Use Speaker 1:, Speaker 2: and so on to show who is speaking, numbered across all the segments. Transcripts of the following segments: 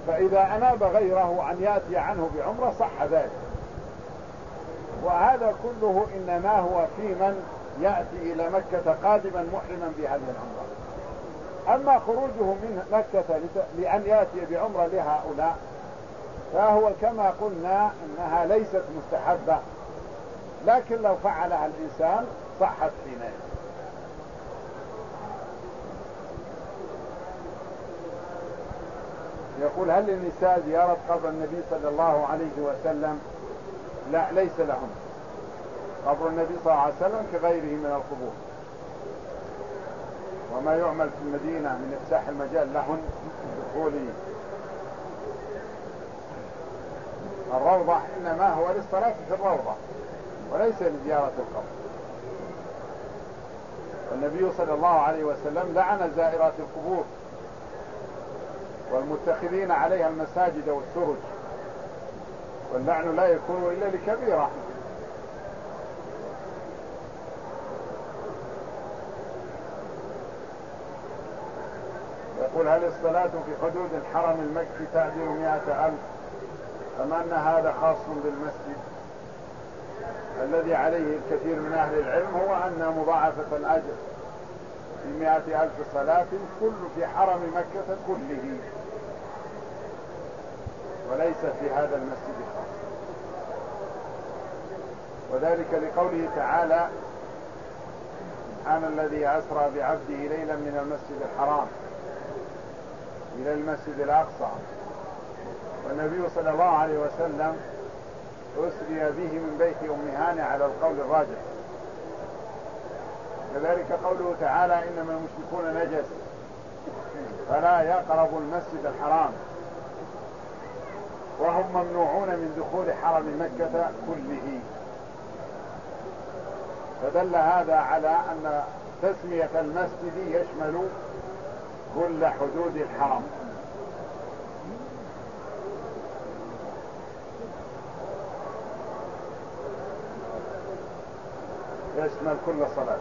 Speaker 1: فإذا أناب غيره أن يأتي عنه بعمرة صح ذلك. وهذا كله إنما هو في من يأتي إلى مكة قادما محرما بهذه العمرة. أما خروجه من مكة لأن يأتي بعمرة لهؤلاء فهو كما قلنا إنها ليست مستحبة، لكن لو فعلها الإنسان صحت حينئذ. يقول هل للنساء زيارة قبر النبي صلى الله عليه وسلم؟ لا، ليس لهم. قبر النبي صلى الله عليه وسلم كغيره من القبور، وما يعمل في المدينة من إفساح المجال لهن دخول الروضة إنما هو للصلاة في الروضة وليس لزيارة القبر. والنبي صلى الله عليه وسلم لعن زائرات القبور والمتخذين عليها المساجد والسرج، واللعن لا يكون إلا لكبيرة. يقول هل الصلاة في حدود الحرم المكي تعدل 100,000 أم أن هذا خاص بالمسجد؟ الذي عليه الكثير من أهل العلم هو أن مضاعفة الأجر في 100,000 صلاة كل في حرم مكة كله وليس في هذا المسجد خاص، وذلك لقوله تعالى سبحان الذي أسرى بعبده ليلا من المسجد الحرام إلى المسجد الأقصى. والنبي صلى الله عليه وسلم أسري به من بيت أم هانة على القول الراجح. كذلك قوله تعالى إنما المشركون نجس فلا يقربوا المسجد الحرام، وهم ممنوعون من دخول حرم مكة كله. فدل هذا على أن تسمية المسجد يشمل كل حدود الحرم. يشمل كل صلاة.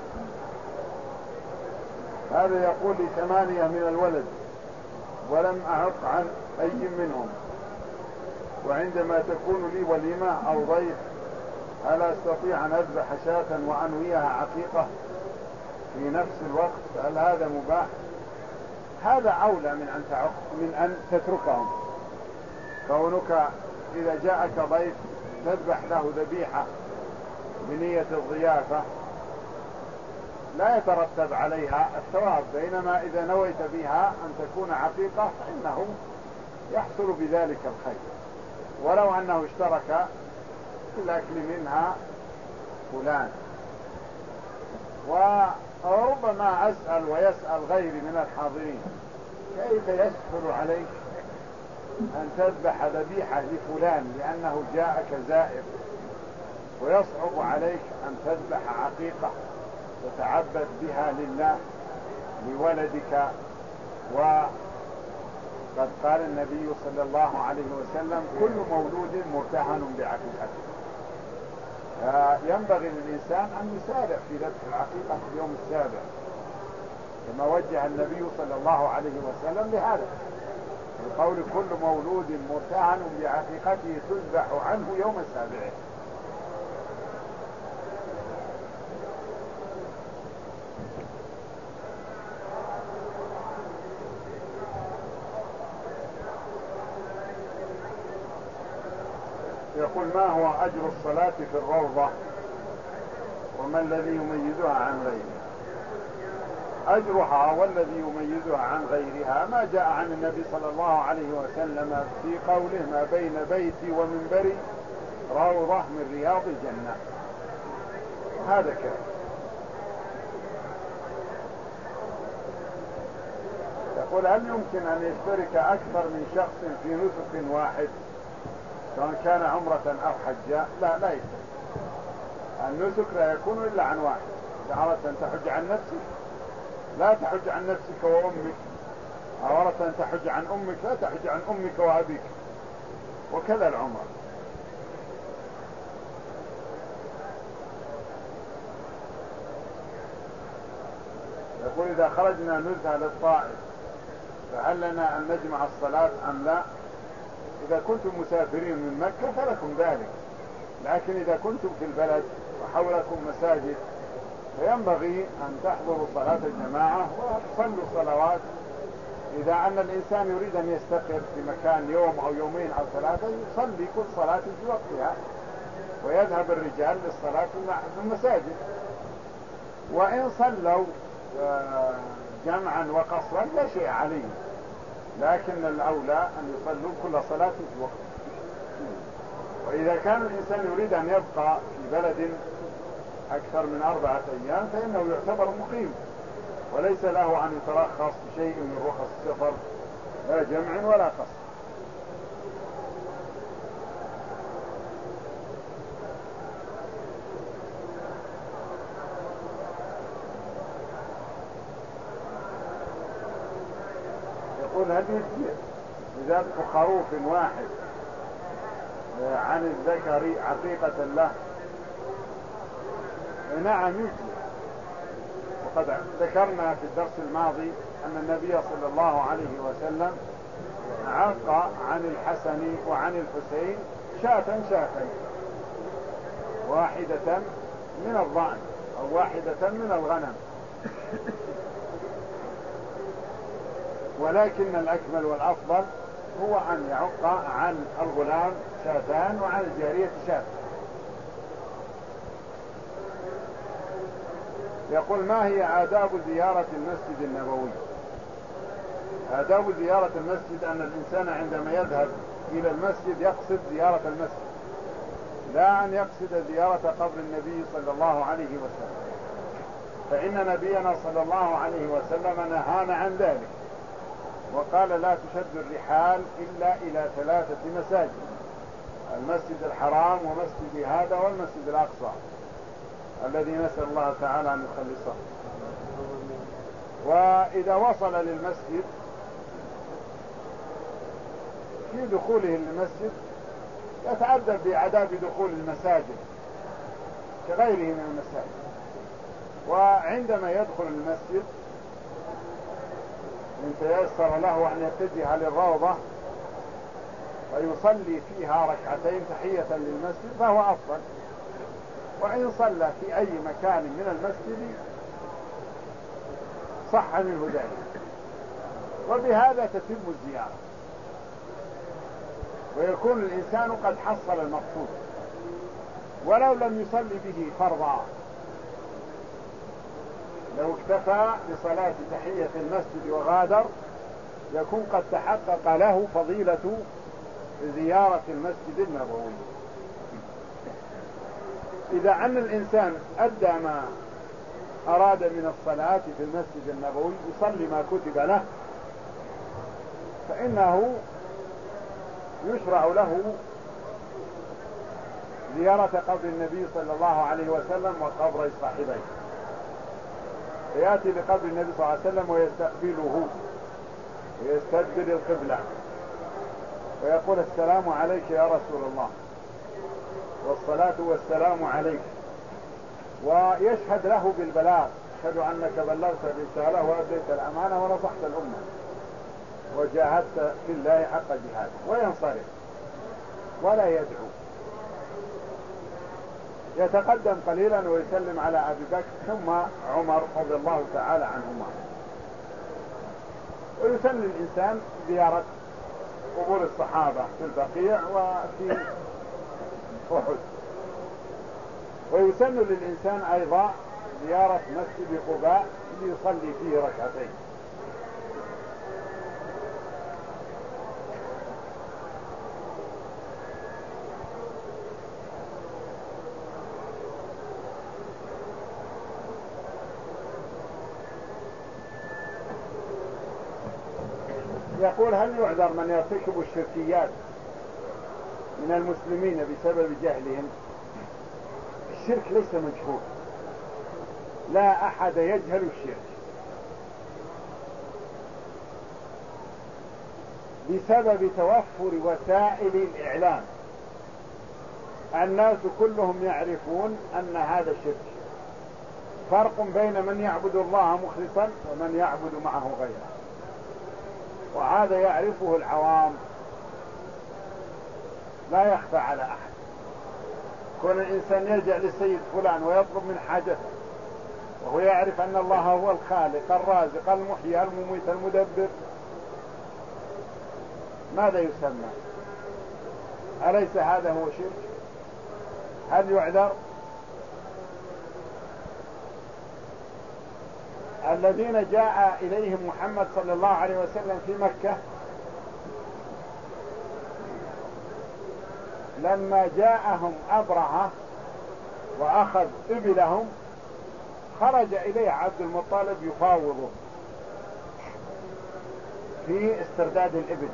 Speaker 1: هذا يقول لي 8 من الولد ولم أعق عن أي منهم، وعندما تكون لي وليمة أو ضيف هل أستطيع أن أذبح شاة وأنويها عقيقة في نفس الوقت؟ هل هذا مباح؟ هذا أولى من أن تتركهم. كونك إذا جاءك ضيف تذبح له ذبيحة بنية الضيافة لا يترتب عليها الثواب، بينما إذا نويت بها أن تكون عقيقة فإنه يحصل بذلك الخير، ولو أنه اشترك في الأكل منها فلان. وربما أسأل ويسأل غيري من الحاضرين كيف يسهل عليك أن تذبح ذبيحة لفلان لأنه جاءك زائر، ويصعب عليك أن تذبح عقيقة تتعبد بها لله لولدك. وقد قال النبي صلى الله عليه وسلم كل مولود مرتهن بعقيقته، ينبغي للإنسان أن يسارع في ذبح العقيقة في اليوم السابع كما وجه النبي صلى الله عليه وسلم لهذا بقول كل مولود مرتهن بعقيقته تذبح عنه يوم سابعه. يقول ما هو أجر الصلاة في الروضة وما الذي يميزها عن غيرها؟ أجرها والذي يميزها عن غيرها ما جاء عن النبي صلى الله عليه وسلم في قوله ما بين بيتي ومنبري روضة من رياض الجنة، هذا كذا. يقول هل يمكن أن يشترك أكثر من شخص في نسك واحد سواء كان عمرة أو حجة؟ لا يشترك. النسك لا يكون إلا عن واحد. إذا أردت أن تحج عن نفسك لا تحج عن نفسك وأمك، أو أردت أن تحج عن أمك لا تحج عن أمك وأبيك، وكذا العمرة. يقول إذا خرجنا نزهة للطائف فهل لنا أن نجمع الصلاة أم لا؟ إذا كنتم مسافرين من مكة فلكم ذلك، لكن إذا كنتم في البلد وحولكم مساجد فينبغي أن تحضروا صلاة الجماعة وتصلوا صلوات. إذا أن الإنسان يريد أن يستقر في مكان يوم أو يومين أو ثلاثة يصلي كل صلاة في وقتها، ويذهب الرجال للصلاة في المساجد. وإن صلوا جمعا وقصرا لا شيء عليه، لكن الأولى أن يصلوا كل صلاة في وقت. وإذا كان الإنسان يريد أن يبقى في بلد أكثر من 4 أيام فإنه يعتبر مقيم، وليس له أن يترخص بشيء من رخص السفر، لا جمع ولا قصر. يقول هل يجزي بذبح خروف واحد عن الذكر عقيقة له؟ نعم يجزي. وقد ذكرنا في الدرس الماضي أن النبي صلى الله عليه وسلم عق عن الحسن وعن الحسين شاة واحدة من الضأن أو واحدة من الغنم، ولكن الأكمل والأفضل هو أن يعق عن الغلام 2 وعن الجارية 1. يقول ما هي آداب زيارة المسجد النبوي؟ آداب زيارة المسجد أن الإنسان عندما يذهب إلى المسجد يقصد زيارة المسجد، لا أن يقصد زيارة قبر النبي صلى الله عليه وسلم، فإن نبينا صلى الله عليه وسلم نهانا عن ذلك وقال لا تشد الرحال إلا إلى 3 مساجد: المسجد الحرام ومسجد هذا والمسجد الأقصى الذي نسأل الله تعالى أن يخلصه. وإذا وصل للمسجد في دخوله للمسجد يتأدب بآداب دخول المساجد كغيره من المساجد، وعندما يدخل المسجد إن تيسر له أن يتجه للروضة ويصلي فيها 2 ركعتين تحية للمسجد فهو أفضل، وإن صلى في أي مكان من المسجد صح منه ذلك، وبهذا تتم الزيارة ويكون الإنسان قد حصل المقصود، ولو لم يصلي به فرضا، لو اكتفى بصلاة تحية المسجد وغادر يكون قد تحقق له فضيلة زيارة المسجد النبوي. إذا أن الإنسان أدى ما أراد من الصلاة في المسجد النبوي يصلي ما كتب له فإنه يشرع له زيارة قبر النبي صلى الله عليه وسلم وقبر صاحبيه، فيأتي لقبر النبي صلى الله عليه وسلم ويستقبله ويستدبر القبلة ويقول السلام عليك يا رسول الله والصلاة والسلام عليك، ويشهد له بالبلاغ: أشهد أنك بلغت الرسالة وأديت الأمانة ونصحت الأمة وجاهدت في الله حق جهاده، وينصرف ولا يدعو، يتقدم قليلا ويسلم على أبي بكر ثم عمر رضي الله تعالى عنهما، ويسن الإنسان زيارة قبور الصحابة في البقيع وفي أحد، ويسن للإنسان أيضا زيارة مسجد قباء ليصلي فيه 2 ركعتين. يقول هل يعذر من يرتكب الشركيات من المسلمين بسبب جهلهم؟ الشرك ليس مجهول، لا أحد يجهل الشرك، بسبب توفر وسائل الإعلام الناس كلهم يعرفون أن هذا شرك. فرق بين من يعبد الله مخلصا ومن يعبد معه غيره، وهذا يعرفه العوام لا يخفى على أحد. كون الإنسان يلجأ للسيد فلان ويطلب من حاجته وهو يعرف أن الله هو الخالق الرازق المحيي المميت المدبر، ماذا يسمى؟ أليس هذا هو شرك؟ هل يعذر؟ الذين جاء إليهم محمد صلى الله عليه وسلم في مكة لما جاءهم أبرهة وأخذ إبلهم خرج إليه عبد المطلب يفاوضه في استرداد الإبل.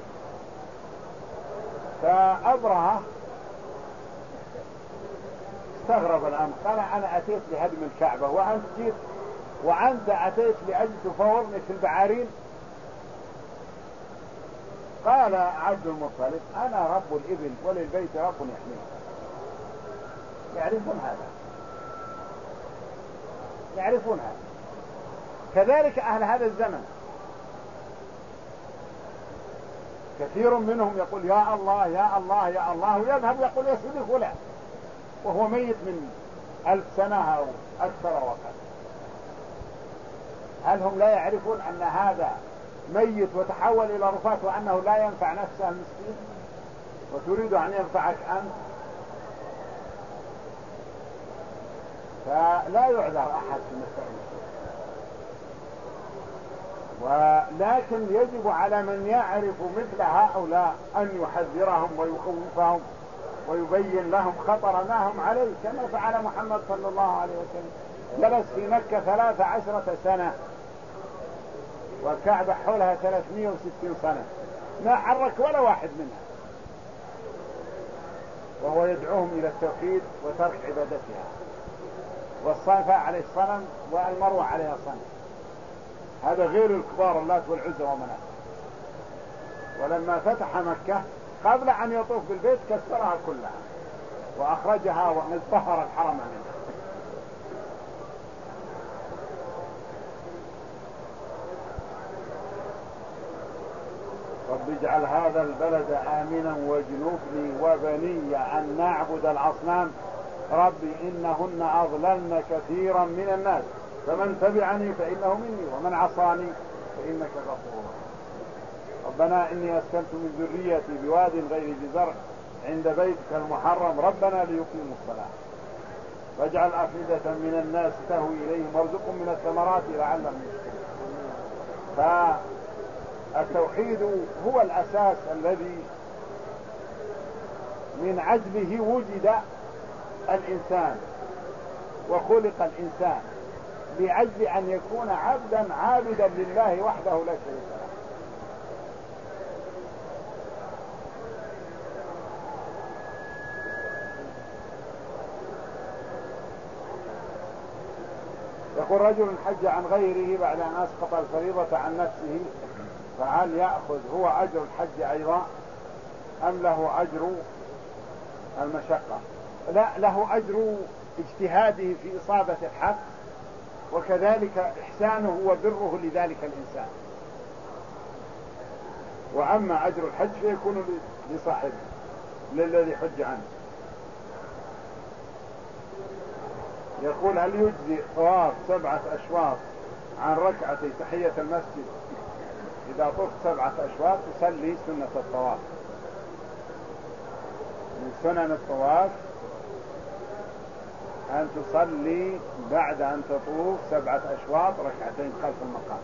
Speaker 1: فأبرهة استغرب الأمر، قال أنا أتيت لهدم الكعبة وأنت أتيت لأجل تفاوضني في البعارين. قال عبد المطلب أنا رب الإبل وللبيت رب يحميه. يعرفون هذا، يعرفون هذا. كذلك أهل هذا الزمن كثير منهم يقول يا الله يا الله يا الله، ويذهب يقول يا سيدي فلان وهو ميت من 1000 سنة أو أكثر وقت. هل هم لا يعرفون أن هذا ميت وتحول إلى رفات وأنه لا ينفع نفسه المسكين وتريد أن ينفعك أنت؟ فلا يعذر أحد في مسألة، ولكن يجب على من يعرف مثل هؤلاء أن يحذرهم ويخوفهم ويبين لهم خطر ما هم عليه، كما فعل محمد صلى الله عليه وسلم. جلس في مكة 13 سنة والكعبة حولها 360 سنة، ما حرك ولا واحد منها، وهو يدعوهم إلى التوحيد وترك عبادتها. والصنفاء عليه صنم والمروة عليها صنم، هذا غير الكبار اللات والعزى ومنات. ولما فتح مكة قبل أن يطوف بالبيت كسرها كلها وأخرجها وطهر الحرم منها. رب اجعل هذا البلد آمنا واجنبني وبني أن نعبد الأصنام ربي إنهن أضللن كثيرا من الناس فمن تبعني فإنه مني ومن عصاني فإنك غفور. ربنا إني أسكنت من ذريتي بواد غير ذي زرع عند بيتك المحرم ربنا ليقيموا الصلاة واجعل أفئدة من الناس تهوي إليهم وارزقهم من الثمرات لعلهم يشكرون. فالتوحيد هو الأساس الذي من عجله وجد الإنسان وخلق الإنسان، لأجل أن يكون عبدا عابدا لله وحده لا شريك له. يقول رجل حج عن غيره بعد أن أسقط الفريضة عن نفسه، فهل يأخذ هو أجر الحج أيضا أم له أجر المشقة؟ لا، له أجر اجتهاده في إصابة الحق وكذلك إحسانه وبره لذلك الإنسان. وأما أجر الحج فيكون لصاحبه للذي حج عنه. يقول هل يجزي طواف 7 أشواط عن ركعتي تحية المسجد؟ إذا طفت 7 أشواط تصلي سنة الطواف. من سنن الطواف أن تصلي بعد أن تطوف 7 أشواط ركعتين خلف المقام.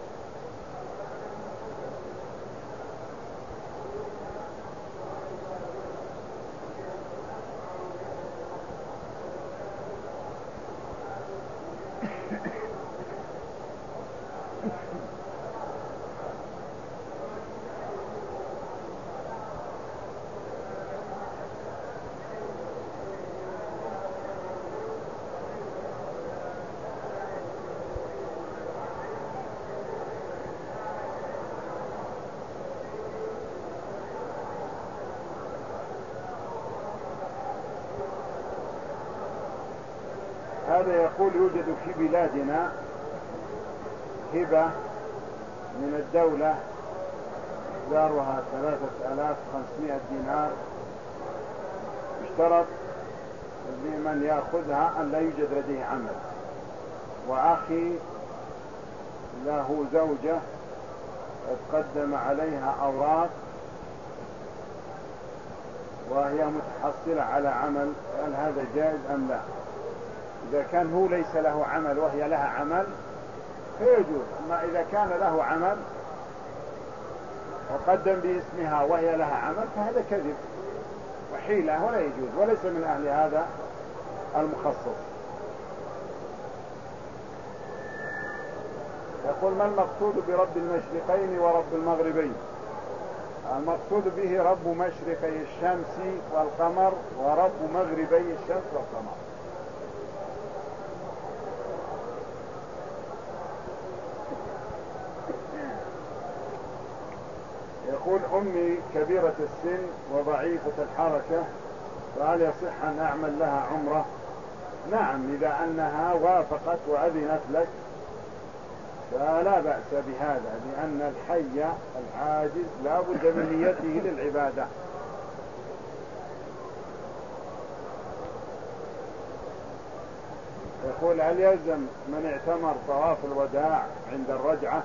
Speaker 1: هذا يقول يوجد في بلادنا هبة من الدولة دارها 3500 دينار اشترط لمن يأخذها أن لا يوجد لديه عمل. وأخي له زوجة قد قدم عليها أوراق وهي متحصلة على عمل، هل هذا جائز أم لا؟ إذا كان هو ليس له عمل وهي لها عمل فيجوز، أما إذا كان له عمل وقدم باسمها وهي لها عمل فهذا كذب وحيلة ولا يجوز، وليس من أهل هذا المخصص. يقول: ما المقصود برب المشرقين ورب المغربين؟ المقصود به رب مشرقي الشمس والقمر ورب مغربي الشمس والقمر. يقول: أمي كبيرة السن وضعيفة الحركة، فهل يصح أن أعمل لها عمرة؟ نعم، إذا أنها وافقت وأذنت لك فلا بأس بهذا، لأن الحي العاجز لا بد من نيته للعبادة. يقول: هل يلزم من اعتمر طواف الوداع عند الرجعة؟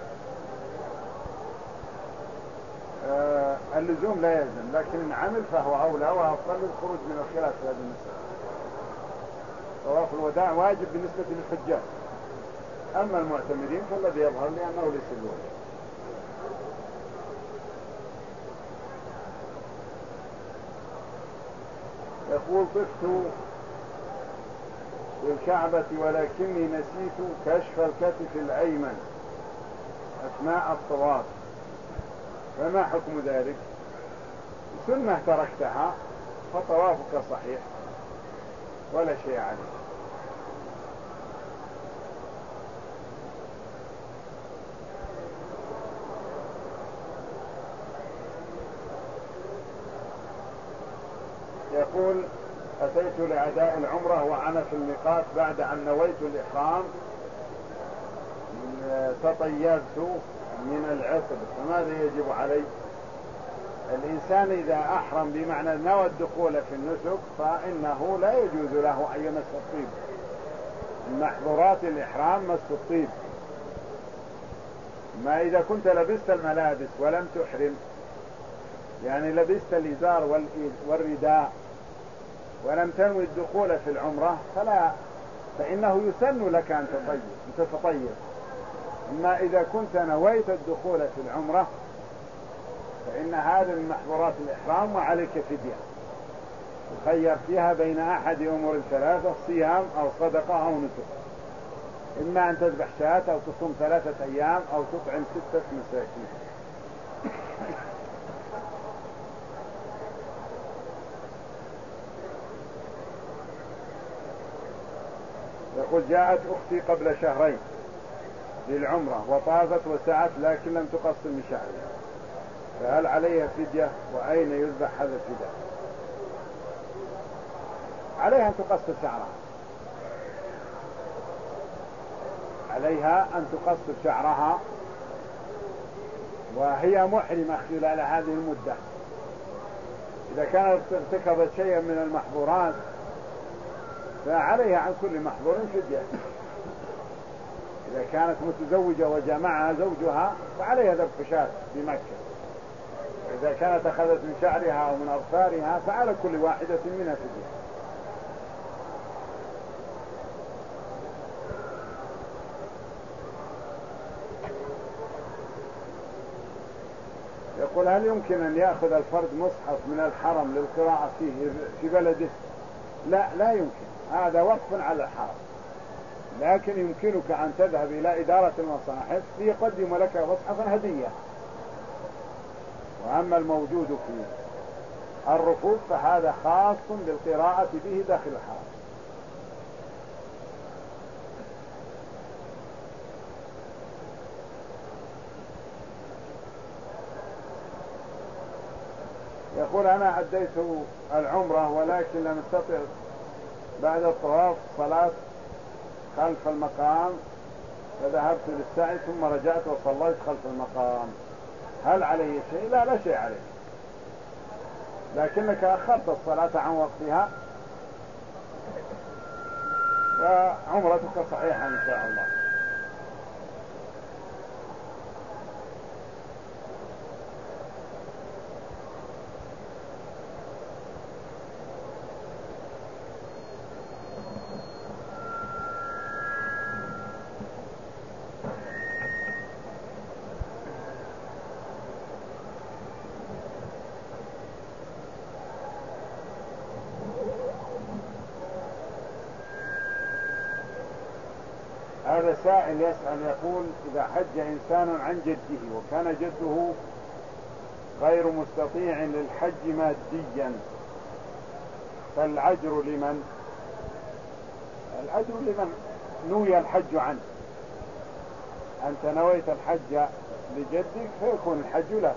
Speaker 1: اللزوم لا يلزم، لكن إن عمل فهو أولى وأفضل للخروج من الخلاف في هذه المسألة. طواف الوداع واجب بالنسبة للحجاج، أما المعتمرين فالذي يظهر لأنه ليس الواجب. يقول: طفت بالكعبة ولكني نسيت كشف الكتف الأيمن أثناء الطواف، فما حكم ذلك؟ سنة تركتها فطوافك صحيح ولا شيء عليك. يقول: أتيت لأداء العمرة وأنا في الميقات بعد أن نويت الإحرام تطيبت من العطر، فماذا يجب علي؟ الإنسان إذا أحرم بمعنى نوى الدخول في النسك فإنه لا يجوز له أن يمس الطيب. محظورات الإحرام مس الطيب. ما إذا كنت لبست الملابس ولم تحرم، يعني لبست الإزار والرداء ولم تنوي الدخول في العمرة فإنه يسن لك أن تتطيب. أما إذا كنت نويت الدخول في العمرة فإن هذا من محظورات الإحرام وعليك فدية، تخير فيها بين أحد أمور ثلاثة: صيام أو صدقة أو نسك. إما أن تذبح شاة أو تصوم 3 أيام أو تطعم 6 مساكين. يقول: جاءت أختي قبل شهرين للعمرة وطافت وسعت لكن لم تقصر من شعرها، فهل عليها فدية؟ وأين يذبح هذا الفداء؟ عليها أن تقصر شعرها، عليها أن تقصر شعرها وهي محرمة خلال هذه المدة. إذا كانت ارتكبت شيئا من المحظورات فعليها عن كل محظور فدية. إذا كانت متزوجة وجمعها زوجها فعليها ذبح شاة بمكة. وإذا كانت أخذت من شعرها أو من أظفارها فعلى كل واحدة منها فدية. يقول: هل يمكن أن يأخذ الفرد مصحف من الحرم للقراءة فيه في بلده؟ لا يمكن، هذا وقف على الحرم، لكن يمكنك أن تذهب إلى إدارة المصاحف ليقدم لك مصحفا هدية. وأما الموجود في الرفوف فهذا خاص بالقراءة به داخل الحرم. يقول: أنا أديت العمرة ولكن لم أستطع بعد الطواف صلاة خلف المقام، فذهبت للسعي ثم رجعت وصليت خلف المقام، هل عليه شيء؟ لا شيء عليه، لكنك أخرت الصلاة عن وقتها وعمرتك صحيحة إن شاء الله. هذا سائل يسأل يقول: إذا حج إنسان عن جده وكان جده غير مستطيع للحج ماديا فالعجر لمن؟ العجر لمن نوي الحج عنه. أنت نويت الحج لجدك فيكون الحج له.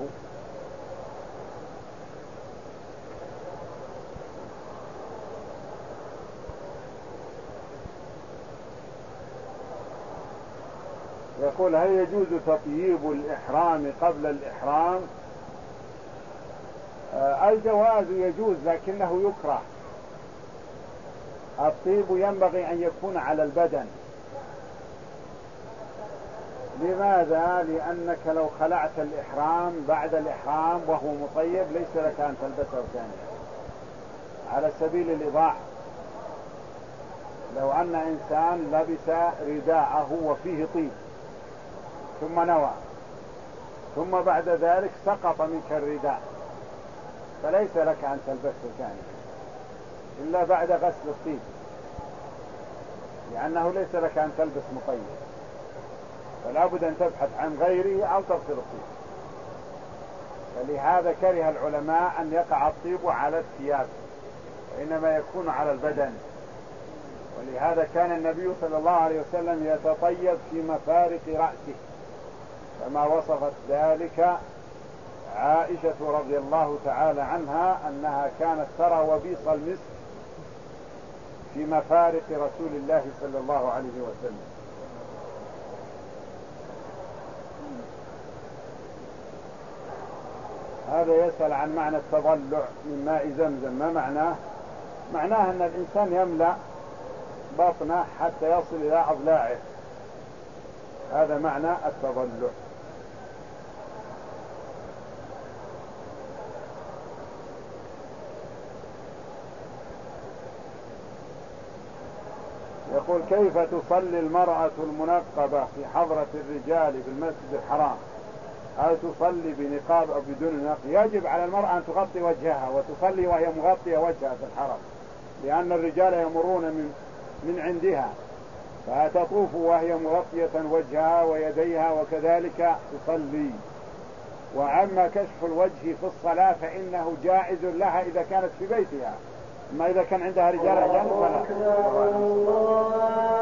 Speaker 1: يقول: هل يجوز تطييب الإحرام قبل الإحرام؟ الجواز يجوز لكنه يكره. الطيب ينبغي أن يكون على البدن. لماذا؟ لأنك لو خلعت الإحرام بعد الإحرام وهو مطيب ليس لك أن تلبسه ثانيا على سبيل الإضاعة. لو أن إنسان لبس رداءه وفيه طيب ثم نوى ثم بعد ذلك سقط منك الرداء فليس لك أن تلبسه ثانيا إلا بعد غسل الطيب، لأنه ليس لك أن تلبس مطيب، فلا بد أن تبحث عن غيره أو تغسل الطيب. فلهذا كره العلماء أن يقع الطيب على الثياب وإنما يكون على البدن. ولهذا كان النبي صلى الله عليه وسلم يتطيب في مفارق رأسه، كما وصفت ذلك عائشة رضي الله تعالى عنها أنها كانت ترى وبيص المسك في مفارق رسول الله صلى الله عليه وسلم. هذا يسأل عن معنى التضلع من ماء زمزم، ما معناه؟ معناه أن الإنسان يملأ بطنه حتى يصل إلى أضلاعه، هذا معنى التضلع. يقول: كيف تصلي المرأة المنقبة في حضرة الرجال في المسجد الحرام؟ هل تصلي بنقاب أو بدون نقاب؟ يجب على المرأة أن تغطي وجهها وتصلي وهي مغطية وجهها في الحرم، لأن الرجال يمرون من عندها، فتطوف وهي مغطية وجهها ويديها وكذلك تصلي. وأما كشف الوجه في الصلاة فإنه جائز لها إذا كانت في بيتها، أما إذا كان عندها رجال أجانب فلا.